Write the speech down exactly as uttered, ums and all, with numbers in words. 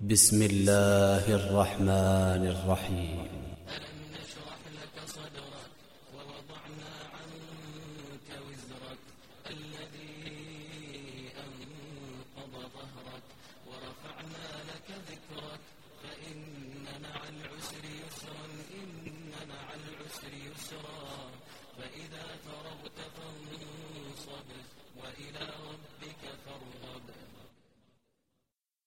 بسم الله الرحمن الرحيم. ألم نشرح لك صدرك ووضعنا عنك وزرك الذي أنقض ظهرك ورفعنا لك ذكرك فإن مع العسر يسرا إن مع العسر يسرا فإذا فرغت فانصب وإلى